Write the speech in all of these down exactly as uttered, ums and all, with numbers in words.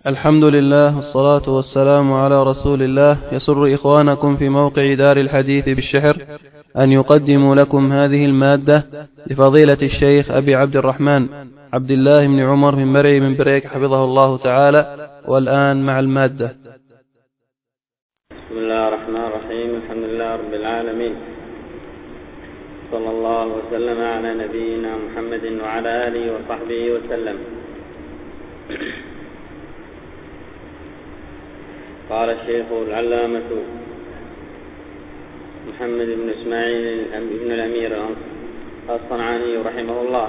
الحمد لله والصلاة والسلام على رسول الله. يسر إخوانكم في موقع دار الحديث بالشحر أن يقدموا لكم هذه المادة لفضيلة الشيخ أبي عبد الرحمن عبد الله بن عمر من مرعي من بريك حفظه الله تعالى. والآن مع المادة. بسم الله الرحمن الرحيم. الحمد لله رب العالمين، صلى الله وسلم على نبينا محمد وعلى آله وصحبه وسلم. قال الشيخ العلامة محمد بن إسماعيل بن الأمير الصنعاني رحمه الله: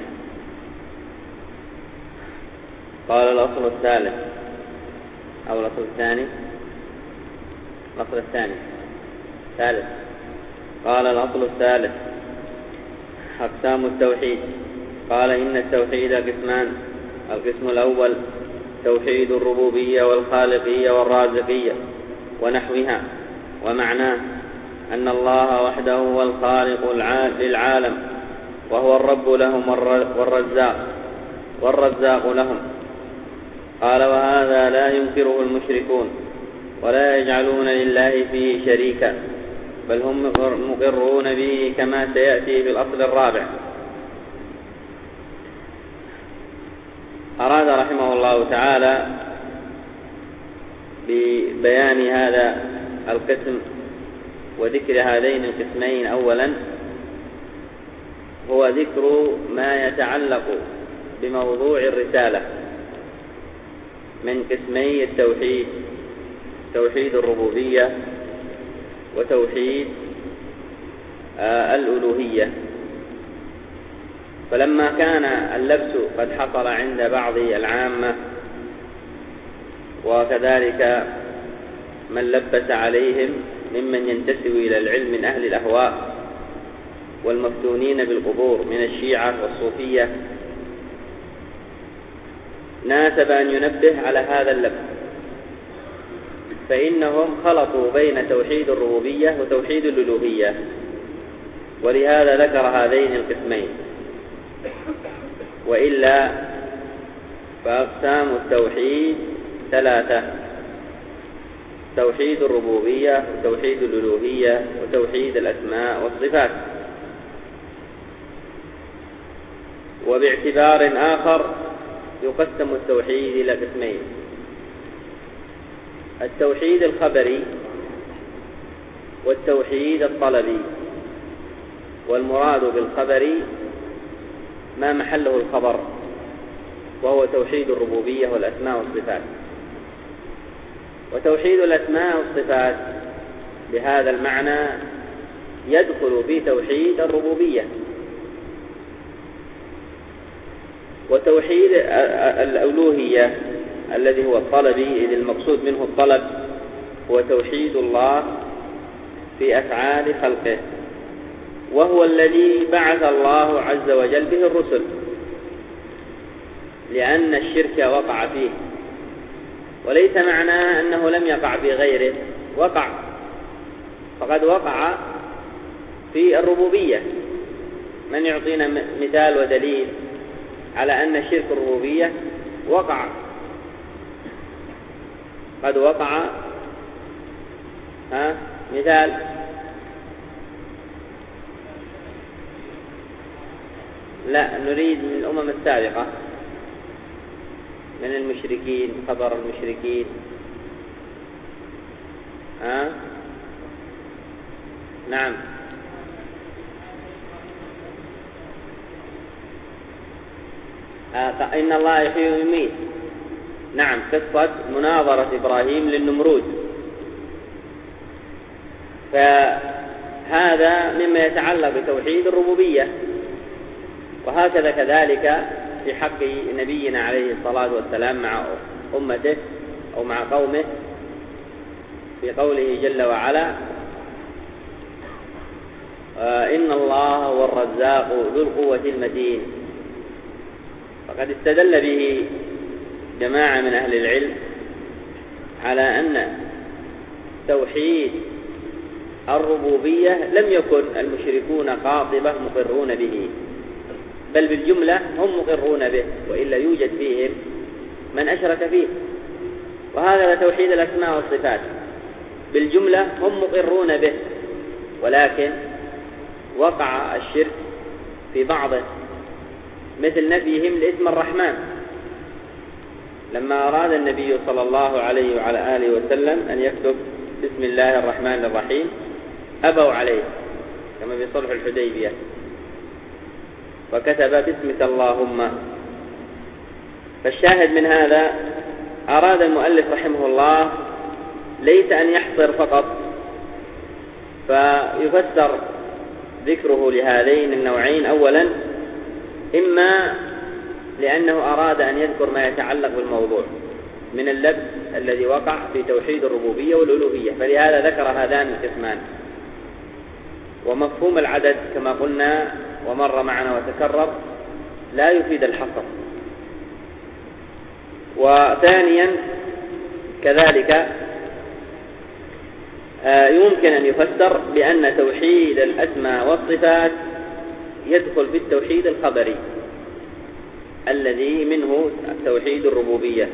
قال الأصل الثالث أو الأصل الثاني الأصل الثاني ثالث قال الأصل الثالث أقسام التوحيد. قال إن التوحيد قسمان: القسم الأول توحيد الربوبية والخالقية والرازقية ونحوها، ومعناه أن الله وحده هو الخالق للعالم، وهو الرب لهم والرزاق والرزاق لهم. قال: وهذا لا ينكره المشركون ولا يجعلون لله فيه شريكا، بل هم مقرون به كما سيأتي في الأصل الرابع. أراد رحمه الله تعالى ببيان هذا القسم وذكر هذين القسمين أولا هو ذكر ما يتعلق بموضوع الرسالة من قسمي التوحيد: توحيد الربوبية وتوحيد آه الألوهية. فلما كان اللبس قد حصل عند بعض العامة وكذلك من لبس عليهم ممن ينتسب إلى العلم من أهل الأهواء والمفتونين بالقبور من الشيعة والصوفية، ناسب أن ينبه على هذا اللبس، فإنهم خلطوا بين توحيد الربوبية وتوحيد الألوهية، ولهذا ذكر هذين القسمين. وإلا فأقسام التوحيد ثلاثة: توحيد الربوبية وتوحيد الألوهية وتوحيد الأسماء والصفات. وباعتبار آخر يقسم التوحيد إلى قسمين: التوحيد الخبري والتوحيد الطلبي. والمراد بالخبري ما محله الخبر، وهو توحيد الربوبية والأسماء والصفات. وتوحيد الأسماء والصفات بهذا المعنى يدخل في توحيد الربوبية. وتوحيد الألوهية الذي هو الطلبي، إذ المقصود منه الطلب، هو توحيد الله في أفعال خلقه، وهو الذي بعث الله عز وجل به الرسل، لأن الشرك وقع فيه. وليس معناه أنه لم يقع في غيره، وقع، فقد وقع في الربوبية. من يعطينا مثال ودليل على أن الشرك الربوبية وقع؟ قد وقع. ها مثال؟ لا، نريد من الأمم السابقة، من المشركين، خبر المشركين. ها نعم. آه إن الله يحيي ويميت. نعم، قصة مناظرة إبراهيم للنمرود. فهذا مما يتعلق بتوحيد الربوبية. وهكذا كذلك في حق نبينا عليه الصلاة والسلام مع أمته أو مع قومه، في قوله جل وعلا: إن الله هو الرزاق ذو القوة المتين. فقد استدل به جماعة من أهل العلم على أن توحيد الربوبية لم يكن المشركون قاطبة مقرون به، بل بالجملة هم مقرون به، وإلا يوجد فيهم من أشرك فيه. وهذا توحيد الأسماء والصفات بالجملة هم مقرون به، ولكن وقع الشرك في بعضه، مثل نفيهم لاسم الرحمن لما أراد النبي صلى الله عليه وعلى آله وسلم أن يكتب بسم الله الرحمن الرحيم أبوا عليه كما في صلح الحديبية، وكتب باسمك اللهم. فالشاهد من هذا أراد المؤلف رحمه الله ليس أن يحصر فقط فيفسر ذكره لهذين النوعين. أولا إما لأنه أراد أن يذكر ما يتعلق بالموضوع من اللبس الذي وقع في توحيد الربوبية والألوهية، فلهذا ذكر هذان القسمان. ومفهوم العدد كما قلنا ومر معنا وتكرر لا يفيد الحصر. وثانيا كذلك يمكن أن يفسر بأن توحيد الأسماء والصفات يدخل في التوحيد الخبري الذي منه توحيد الربوبية.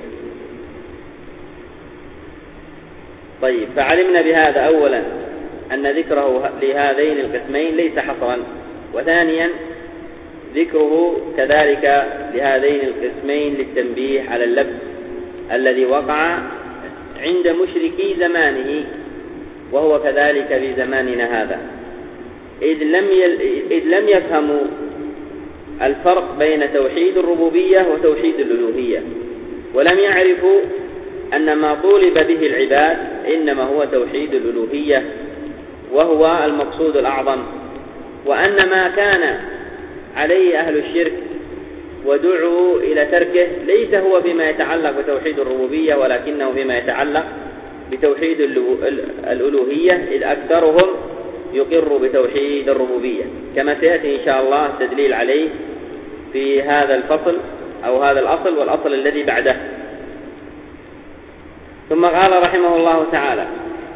طيب، فعلمنا بهذا أولا أن ذكره لهذين القسمين ليس حصرا، وثانيا ذكره كذلك لهذين القسمين للتنبيه على اللبس الذي وقع عند مشركي زمانه وهو كذلك في زماننا هذا، إذ لم, يل... إذ لم يفهموا الفرق بين توحيد الربوبية وتوحيد الألوهية، ولم يعرفوا أن ما طولب به العباد إنما هو توحيد الألوهية وهو المقصود الأعظم، وأن ما كان عليه أهل الشرك ودعوا إلى تركه ليس هو بما يتعلق بتوحيد الربوبية ولكنه بما يتعلق بتوحيد الألوهية، إذ أكثرهم يقر بتوحيد الربوبية كما سيأتي إن شاء الله التدليل عليه في هذا الفصل أو هذا الأصل والأصل الذي بعده. ثم قال رحمه الله تعالى،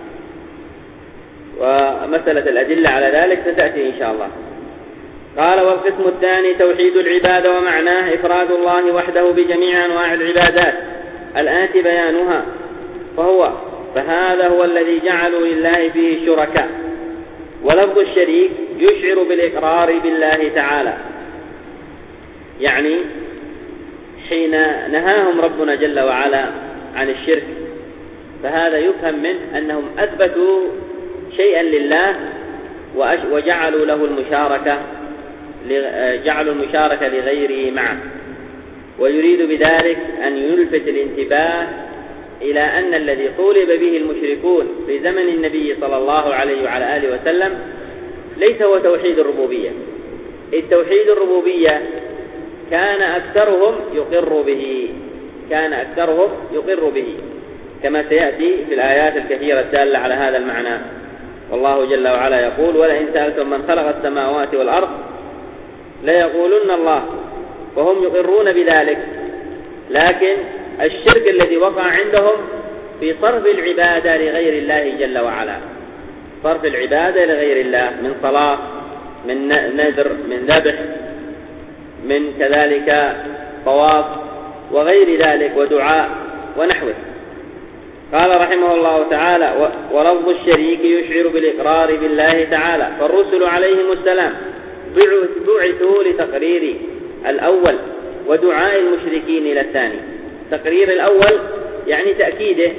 ومسألة الأدلة على ذلك ستأتي إن شاء الله. قال: والقسم الثاني توحيد العبادة ومعناه إفراد الله وحده بجميع أنواع العبادات الآتي بيانها، فهو فهذا هو الذي جعلوا لله فيه شركاء. ولفظ الشريك يشعر بالإقرار بالله تعالى، يعني حين نهاهم ربنا جل وعلا عن الشرك فهذا يفهم منه أنهم أثبتوا شيئا لله وجعلوا له المشاركة جعلوا المشاركة لغيره معه، ويريد بذلك أن يلفت الانتباه إلى أن الذي طولب به المشركون في زمن النبي صلى الله عليه وعلى آله وسلم ليس هو توحيد الربوبية. التوحيد الربوبية كان أكثرهم يقر به كان أكثرهم يقر به كما سيأتي في الآيات الكثيرة الدالة على هذا المعنى. والله جل وعلا يقول: ولئن سألتم من خلق السماوات والأرض ليقولن الله، وهم يقرون بذلك، لكن الشرك الذي وقع عندهم في صرف العبادة لغير الله جل وعلا، صرف العبادة لغير الله من صلاة، من نذر، من ذبح، من كذلك طواف وغير ذلك ودعاء ونحوه. قال رحمه الله تعالى: ولفظ الشريك يشعر بالإقرار بالله تعالى، فالرسل عليهم السلام بعثوا لتقرير الأول ودعاء المشركين إلى الثاني. تقرير الأول يعني تأكيده،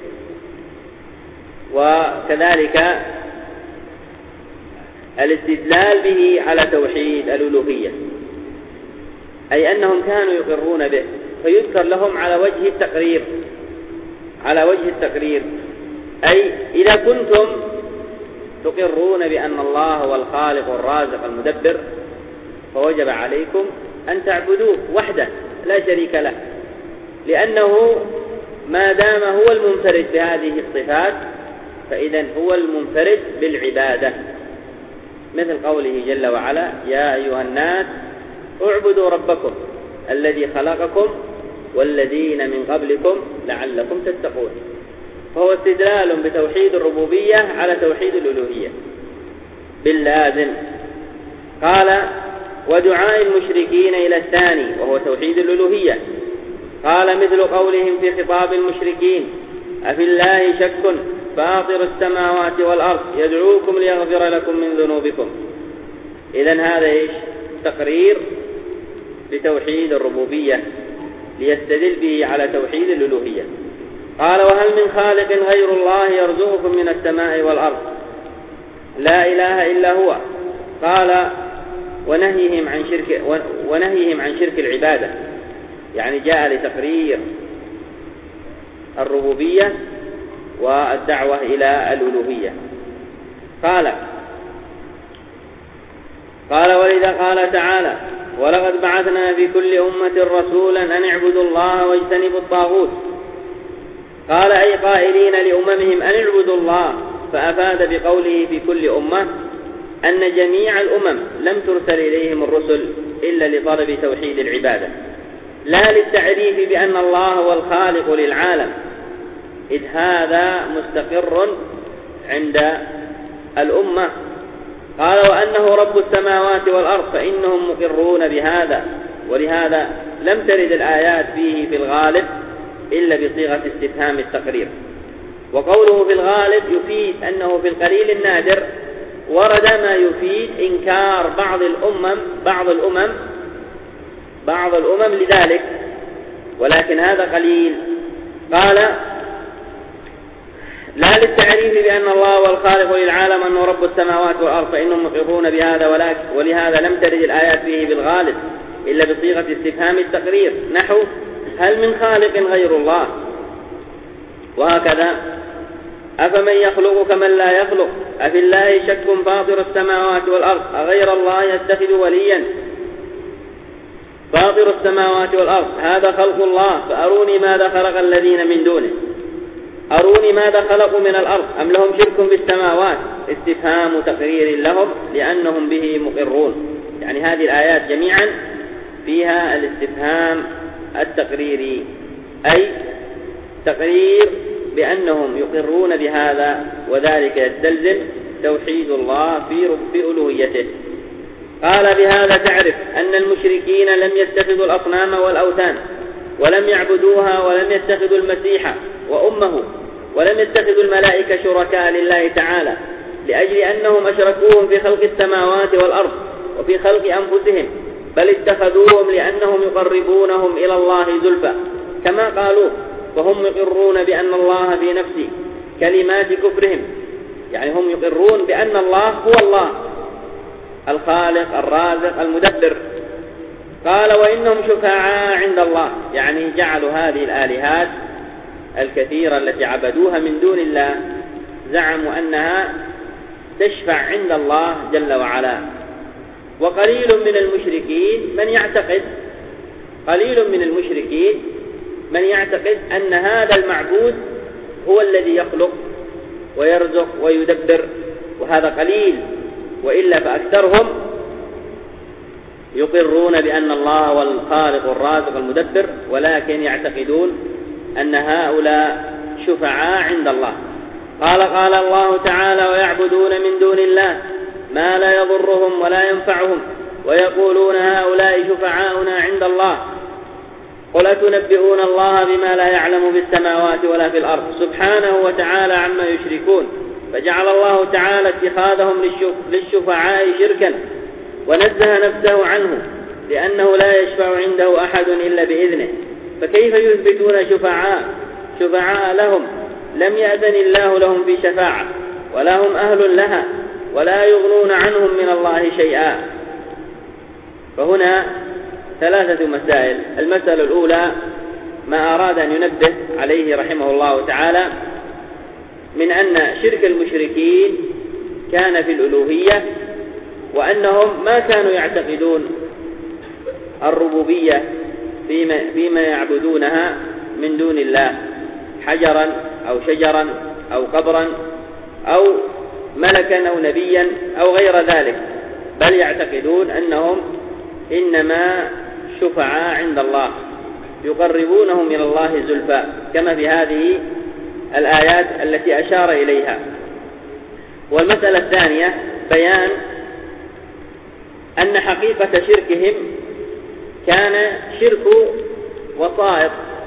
وكذلك الاستدلال به على توحيد الألوهية، أي أنهم كانوا يقرون به، فيذكر لهم على وجه التقرير على وجه التقرير أي إذا كنتم تقرون بأن الله هو الخالق الرازق المدبر فوجب عليكم أن تعبدوه وحده لا شريك له، لأنه ما دام هو المنفرد بهذه الصفات فإذا هو المنفرد بالعبادة، مثل قوله جل وعلا: يا أيها الناس اعبدوا ربكم الذي خلقكم والذين من قبلكم لعلكم تتقون. فهو استدلال بتوحيد الربوبية على توحيد الألوهية باللازم. قال: ودعاء المشركين إلى الثاني وهو توحيد الألوهية، قال مثل قولهم في خطاب المشركين: أفي الله شك فاطر السماوات والأرض يدعوكم ليغفر لكم من ذنوبكم. إذن هذا إيش؟ تقرير بتوحيد الربوبية ليستدل به على توحيد الألوهية. قال: وهل من خالق غير الله يرزقكم من السماء والأرض؟ لا إله إلا هو. قال: ونهيهم عن شرك ونهيهم عن شرك العبادة، يعني جاء لتقرير الربوبية والدعوة إلى الألوهية. قال قال ولذا قال تعالى: ولقد بعثنا في كل أمة رسولا أن اعبدوا الله واجتنبوا الطاغوت. قال: أي قائلين لأممهم أن اعبدوا الله، فأفاد بقوله في كل أمة أن جميع الأمم لم ترسل إليهم الرسل إلا لطلب توحيد العبادة، لا للتعريف بأن الله هو الخالق للعالم، إذ هذا مستقر عند الأمة. قال: وأنه رب السماوات والأرض، فإنهم مقرون بهذا، ولهذا لم ترد الآيات فيه في الغالب إلا بصيغة استفهام التقرير. وقوله في الغالب يفيد أنه في القليل النادر ورد ما يفيد إنكار بعض الأمم بعض الأمم بعض الأمم لذلك، ولكن هذا قليل. قال: لا للتعريف بأن الله هو الخالق للعالم أنه رب السماوات والأرض، فإنهم مقرون بهذا، ولهذا لم ترد الآيات فيه بالغالب إلا بصيغة استفهام التقرير، نحو: هل من خالق غير الله؟ وهكذا: أفمن يخلق كمن لا يخلق؟ أفي الله شك فاطر السماوات والأرض أغير الله يتخذ وليا؟ فاطر السماوات والأرض هذا خلق الله، فأروني ماذا خلق الذين من دونه، أروني ماذا خلقوا من الأرض، أم لهم شرك في السماوات؟ استفهام تقرير لهم لأنهم به مقرون. يعني هذه الآيات جميعا فيها الاستفهام التقريري، أي تقرير بأنهم يقرون بهذا، وذلك يستلزم توحيد الله في ألوهيته. قال: بهذا تعرف أن المشركين لم يتخذوا الأصنام والأوثان، ولم يعبدوها، ولم يتخذوا المسيح وأمه، ولم يتخذوا الملائكة شركاء لله تعالى، لأجل أنهم أشركوهم في خلق السماوات والأرض وفي خلق أنفسهم، بل اتخذوهم لأنهم يقربونهم إلى الله زلفى كما قالوا، فهم يقرون بأن الله في نفس كلمات كفرهم، يعني هم يقرون بأن الله هو الله الخالق الرازق المدبر. قال: وإنهم شفعاء عند الله، يعني جعلوا هذه الآلهات الكثيرة التي عبدوها من دون الله، زعموا أنها تشفع عند الله جل وعلا. وقليل من المشركين من يعتقد قليل من المشركين من يعتقد أن هذا المعبود هو الذي يخلق ويرزق ويدبر، وهذا قليل، وإلا فأكثرهم يقرون بأن الله هو الخالق الرازق المدبر، ولكن يعتقدون أن هؤلاء شفعاء عند الله. قال قال الله تعالى: ويعبدون من دون الله ما لا يضرهم ولا ينفعهم، ويقولون هؤلاء شفعاؤنا عند الله. قل أتنبئون الله بما لا يعلم في السماوات ولا في الأرض سبحانه وتعالى عما يشركون. فجعل الله تعالى اتخاذهم للشفعاء شركا، ونزه نفسه عنه، لأنه لا يشفع عنده أحد إلا بإذنه، فكيف يثبتون شفعاء شفعاء لهم لم يأذن الله لهم في شفاعة، ولا هم أهل لها، ولا يغنون عنهم من الله شيئا. فهنا ثلاثة مسائل. المسألة الأولى ما أراد أن ينبه عليه رحمه الله تعالى من أن شرك المشركين كان في الألوهية، وأنهم ما كانوا يعتقدون الربوبية فيما, فيما يعبدونها من دون الله، حجرا أو شجرا أو قبرا أو ملكا أو نبيا أو غير ذلك، بل يعتقدون أنهم إنما شفعاء عند الله يقربونهم إلى الله زلفى، كما في هذه الآيات التي أشار إليها. والمسألة الثانية بيان أن حقيقة شركهم كان شرك وسائط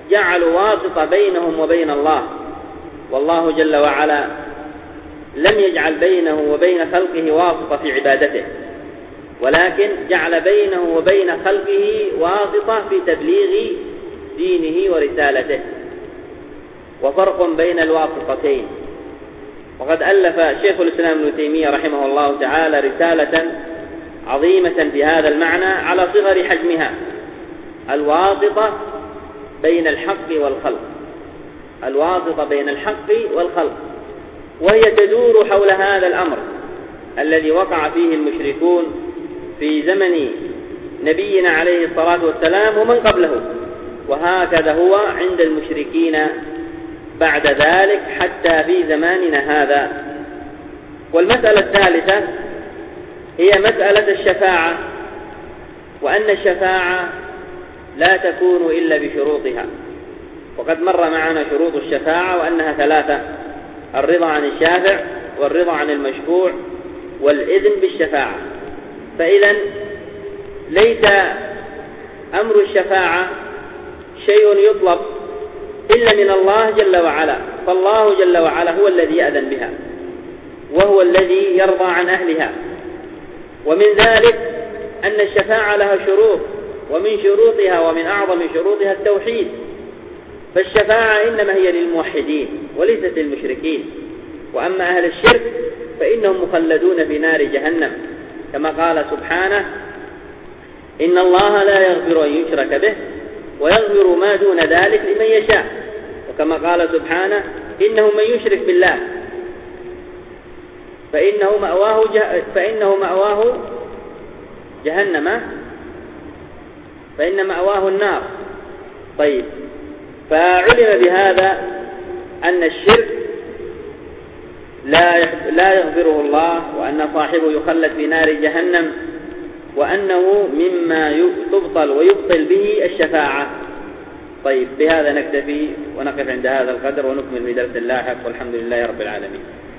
جعلوا واسطة بينهم وبين الله، والله جل وعلا لم يجعل بينه وبين خلقه واسطة في عبادته، ولكن جعل بينه وبين خلقه واسطة في تبليغ دينه ورسالته. وفرق بين الواسطتين. وقد ألف شيخ الإسلام ابن تيمية رحمه الله تعالى رسالة عظيمة في هذا المعنى على صغر حجمها: الواسطة بين الحق والخلق. الواسطة بين الحق والخلق، وهي تدور حول هذا الأمر الذي وقع فيه المشركون في زمن نبينا عليه الصلاة والسلام ومن قبله، وهكذا هو عند المشركين بعد ذلك حتى في زماننا هذا. والمسألة الثالثة هي مسألة الشفاعة، وأن الشفاعة لا تكون إلا بشروطها. وقد مر معنا شروط الشفاعة وأنها ثلاثة: الرضا عن الشافع، والرضا عن المشفوع، والإذن بالشفاعة. فإذا ليس أمر الشفاعة شيء يطلب إلا من الله جل وعلا، فالله جل وعلا هو الذي يأذن بها، وهو الذي يرضى عن أهلها. ومن ذلك أن الشفاعة لها شروط، ومن شروطها ومن أعظم شروطها التوحيد. فالشفاعة إنما هي للموحدين وليست للمشركين، وأما أهل الشرك فإنهم مخلدون في نار جهنم، كما قال سبحانه: إن الله لا يغفر أن يشرك به ويغفر ما دون ذلك لمن يشاء. وكما قال سبحانه: إنه من يشرك بالله فإنه مأواه, جه... فإنه مأواه جهنم فإن مأواه النار. طيب، فعلم بهذا أن الشرك لا لا يغفره الله، وأن صاحبه يخلد في نار جهنم، وأنه مما تبطل ويبطل به الشفاعة. طيب، بهذا نكتفي ونقف عند هذا القدر ونكمل في درس لاحق، والحمد لله رب العالمين.